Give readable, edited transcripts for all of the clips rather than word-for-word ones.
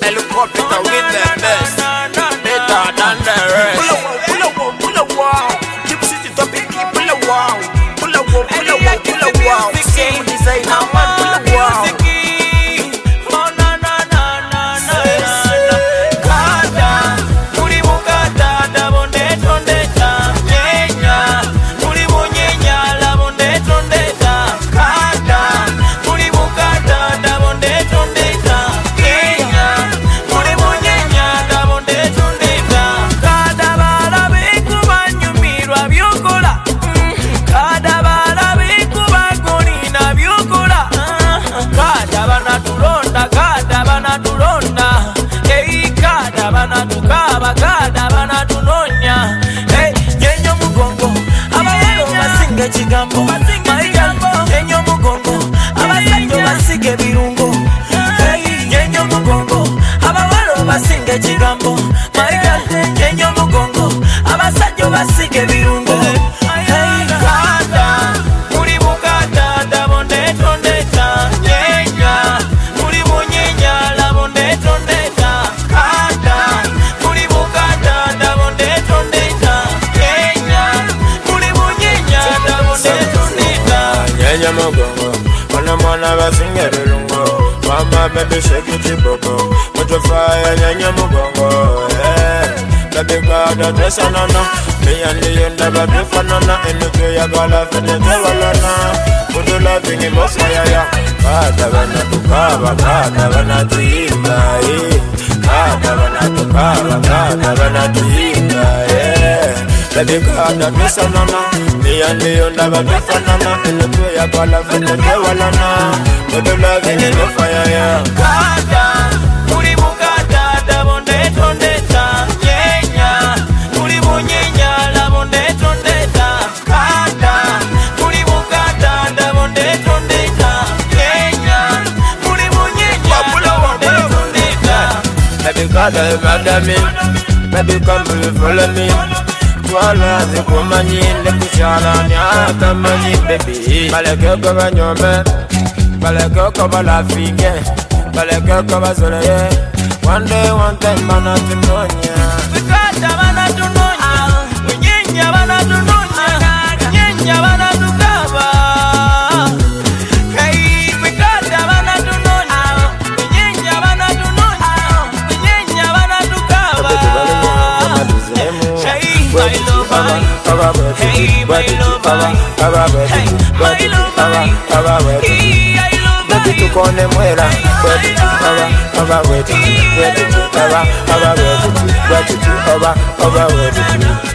Helicopter with the best, better than the rest. Pull a wow, keep city topic, pull a wow, pull a wow, pull a wow, pull a wow. Same designer man, pull a wow. Chigambo, Yenyo Mugongo, Abasanjo basige birungo. Yenyo Mugongo, Abawalo basinge chigambo. Yenyo Mugongo, Abasanjo basige birungo. Mwana basinge birungo, mama baby shake it boko. Put your fire nyanya mugongo, baby God dress anana. Me and you never be fanana. And the way you go laugh and the walana. Put your loving in most fire. Kada bana tukaba, kada bana tuimba, kada bana tukaba, kada bana tuimba, baby God dress anana. Me and you never be fanana. And the way you go laugh and the walana. Put your loving in the fire. Kada, muri mukada, da bonde tondeta, nyenya, muri munyenya, la bonde tondeta. Kada, muri mukada, da bonde tondeta, nyenya, muri munyenya, la bonde tondeta. Baby God, mother me, baby come follow me. Twala zikumanyi ndekuchala nyata manyi baby. Baleke kwa banyome, baleke kwa balafike, baleke kwa bazoleye. One day, one time, mana tunonya. Vikata mana tunonya, unyenya mana tunonya, unyenya mana tukaba. Hey, vikata mana tunonya, unyenya mana tunonya, unyenya mana tukaba. Hey, my lover, hey, my lover, hey, my lover, hey, I love baby tukone mwera, wetu tu, aba wetu tu, wetu tu, aba wetu tu, wetu tu.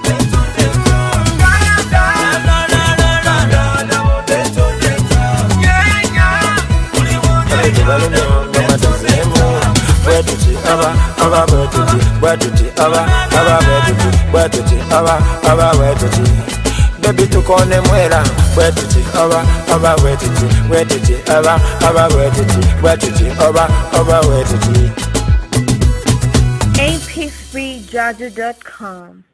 Baby tukone mwera, wetuti, aba wetuti, wetuti, aba wetuti, wetuti, aba wetuti. APFreeJaja.com